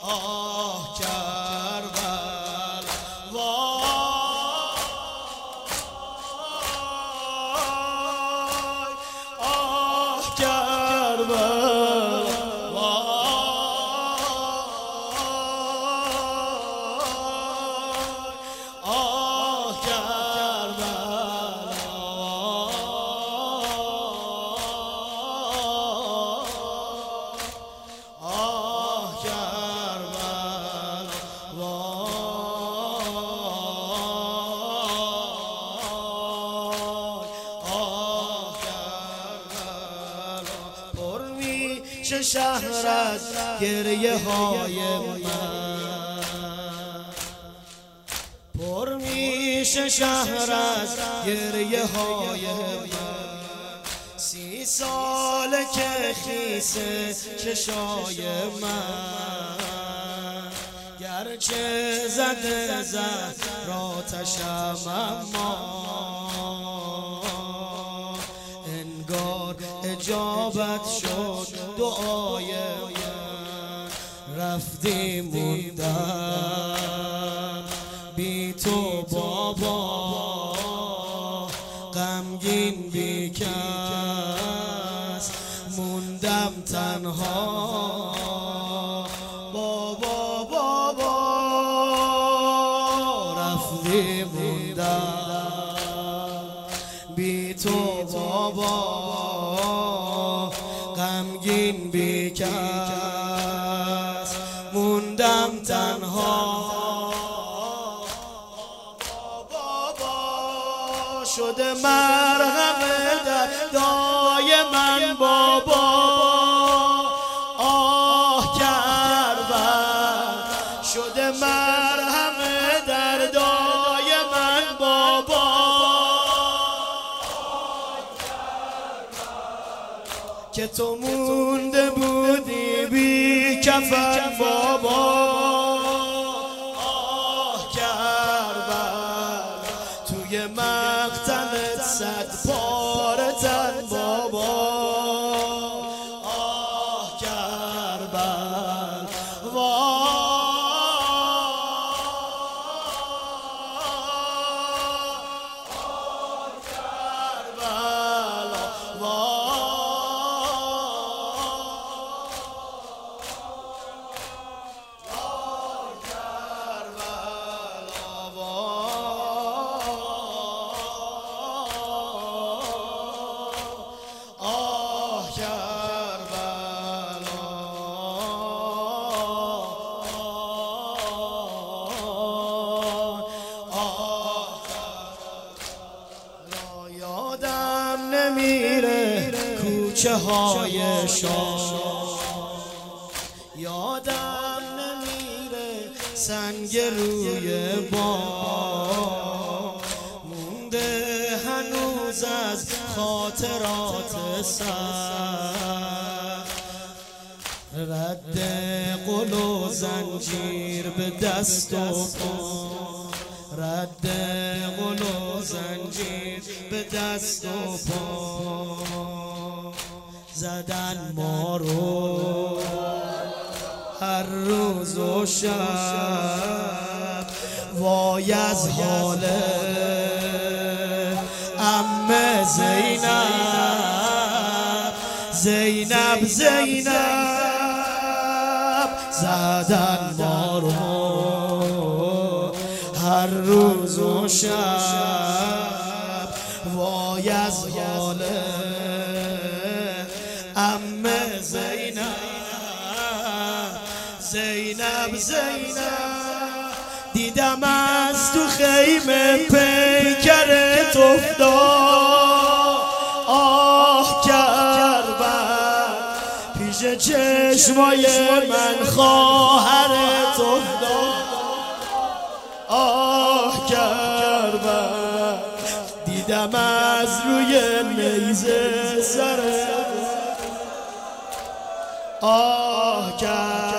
آه کربلا وای آه کربلا وای آه چه شهر از گریه های من پر میشه شهر از گریه های من 30 ساله که خیسه چشای من گرچه زده زهر آتشم اما اجابت شد دعای من رفتی موندم بی تو بابا غمگین بی کس موندم تنها بابا بابا رفتی موندم بی تو بابا غمگین بی کس موندم تنها بابا شده مرهم دردای من بابا آه کربلا شده مرهم دردای من بابا که تو مونده بودی بی کفن بابا آه کربلا توی مقتلت 100 پاره تن بابا آه کربلا نمیره کوچه های شاه یادم نمیره سنگ روی بام مونده هنوز از خاطرات سر رد قل و زنجیر به دست و پا رد قل و زنجیر به دست و پا زدن ما رو هر روز و شب وای از حال عمه زینب زدن ما رو هر روز و شب وای از حال عمه زینب دیدم از تو خیمه پیکرت افتاد آه کربلا پیش چشمای من خواهرت افتاد آه کربلا دیدم از روی نیزه سرت آه کربلا